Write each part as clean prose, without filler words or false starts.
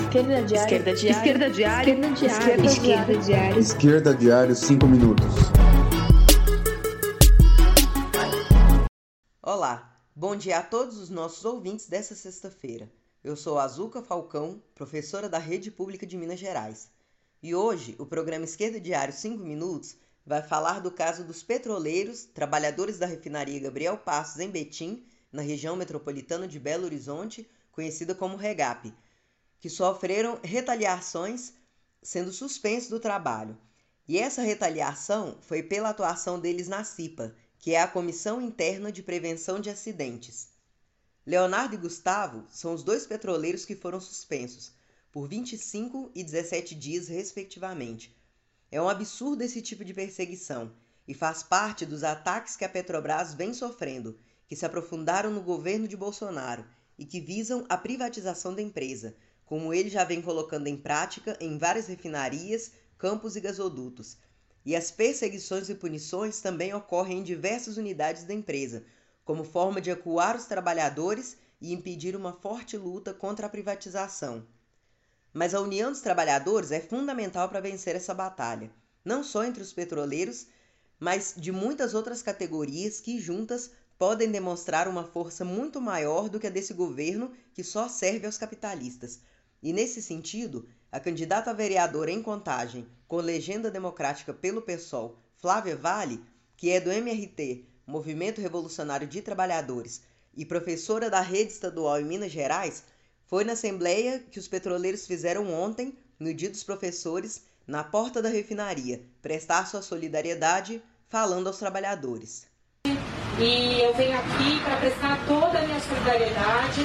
Esquerda Diário. Esquerda Diário. Esquerda Diário. Esquerda Diário. Esquerda Diário, 5 minutos. Olá, bom dia a todos os nossos ouvintes dessa sexta-feira. Eu sou Azuca Falcão, professora da Rede Pública de Minas Gerais. E hoje, o programa Esquerda Diário 5 minutos vai falar do caso dos petroleiros, trabalhadores da refinaria Gabriel Passos, em Betim, na região metropolitana de Belo Horizonte, conhecida como REGAP, que sofreram retaliações sendo suspensos do trabalho. E essa retaliação foi pela atuação deles na CIPA, que é a Comissão Interna de Prevenção de Acidentes. Leonardo e Gustavo são os dois petroleiros que foram suspensos, por 25 e 17 dias, respectivamente. É um absurdo esse tipo de perseguição e faz parte dos ataques que a Petrobras vem sofrendo, que se aprofundaram no governo de Bolsonaro e que visam a privatização da empresa, como ele já vem colocando em prática em várias refinarias, campos e gasodutos. E as perseguições e punições também ocorrem em diversas unidades da empresa, como forma de acuar os trabalhadores e impedir uma forte luta contra a privatização. Mas a união dos trabalhadores é fundamental para vencer essa batalha, não só entre os petroleiros, mas de muitas outras categorias que juntas podem demonstrar uma força muito maior do que a desse governo que só serve aos capitalistas. E nesse sentido, a candidata a vereadora em Contagem, com legenda democrática pelo PSOL, Flávia Vale, que é do MRT, Movimento Revolucionário de Trabalhadores, e professora da rede estadual em Minas Gerais, foi na assembleia que os petroleiros fizeram ontem, no Dia dos Professores, na porta da refinaria, prestar sua solidariedade, falando aos trabalhadores. E eu venho aqui para prestar toda a minha solidariedade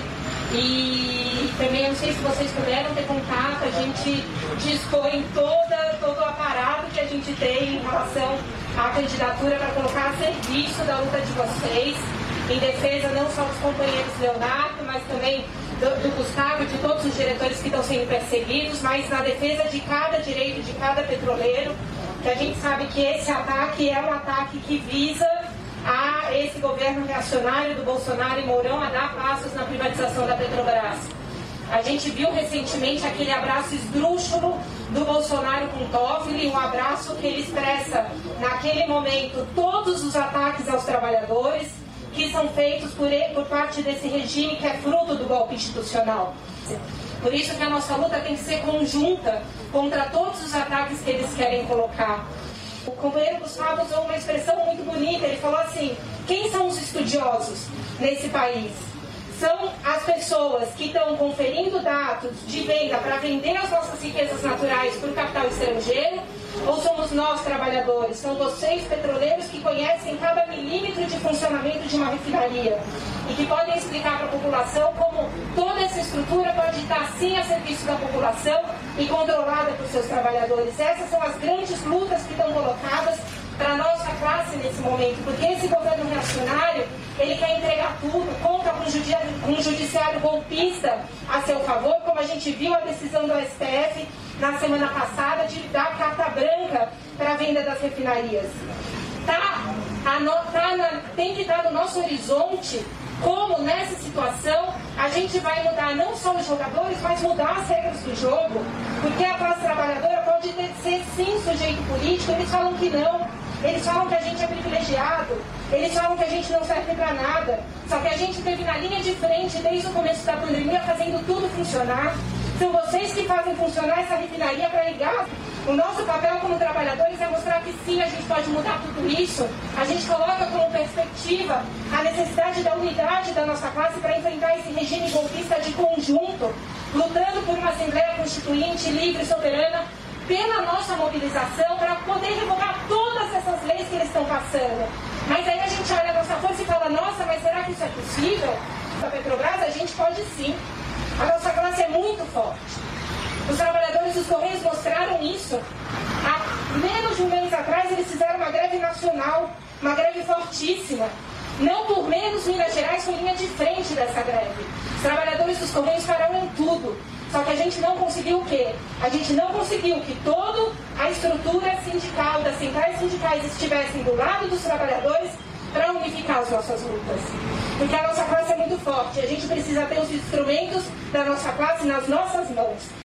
e também, não sei se vocês puderam ter contato, a gente dispõe todo o aparato que a gente tem em relação à candidatura para colocar a serviço da luta de vocês, em defesa não só dos companheiros Leonardo, mas também do Gustavo e de todos os diretores que estão sendo perseguidos, mas na defesa de cada direito de cada petroleiro, que a gente sabe que esse ataque é um ataque que visa a esse governo reacionário do Bolsonaro e Mourão a dar passos na privatização da Petrobras. A gente viu recentemente aquele abraço esdrúxulo do Bolsonaro com Toffoli, um abraço que ele expressa naquele momento todos os ataques aos trabalhadores que são feitos por parte desse regime que é fruto do golpe institucional. Por isso que a nossa luta tem que ser conjunta contra todos os ataques que eles querem colocar. O companheiro Gustavo usou uma expressão muito bonita, ele falou assim: quem são os estudiosos nesse país? São as pessoas que estão conferindo dados de venda para vender as nossas riquezas naturais para o capital estrangeiro, ou somos nós, trabalhadores? São vocês, petroleiros, que conhecem cada milímetro de funcionamento de uma refinaria e que podem explicar para a população como toda essa estrutura pode estar sim a serviço da população e controlada por seus trabalhadores. Essas são as grandes lutas que estão colocadas para a nossa classe nesse momento, porque esse governo reacionário, ele quer entregar tudo, conta com um judiciário golpista a seu favor, como a gente viu a decisão do STF na semana passada de dar carta branca para a venda das refinarias. Tem que estar no nosso horizonte como nessa situação a gente vai mudar não só os jogadores, mas mudar as regras do jogo, porque a classe trabalhadora pode ser sim sujeito político. Eles falam que não, eles falam que a gente é privilegiado, eles falam que a gente não serve para nada, só que a gente esteve na linha de frente desde o começo da pandemia fazendo tudo funcionar. São vocês que fazem funcionar essa refinaria para ligar. O nosso papel como trabalhadores é mostrar que sim, a gente pode mudar tudo isso. A gente coloca como perspectiva a necessidade da unidade da nossa classe para enfrentar esse regime golpista de conjunto, lutando por uma Assembleia Constituinte livre e soberana, pela nossa mobilização, para poder revogar todas essas leis que eles estão passando. Mas aí a gente olha a nossa força e fala: nossa, mas será que isso é possível? A Petrobras, a gente pode sim. A nossa classe é muito forte. Os trabalhadores dos Correios mostraram isso. Há menos de um mês atrás, eles fizeram uma greve nacional, uma greve fortíssima. Não por menos, Minas Gerais foi linha de frente dessa greve. Os trabalhadores dos Correios pararam em tudo. Só que a gente não conseguiu o quê? A gente não conseguiu que toda a estrutura sindical das centrais sindicais estivessem do lado dos trabalhadores para unificar as nossas lutas. Porque a nossa classe é muito forte. A gente precisa ter os instrumentos da nossa classe nas nossas mãos.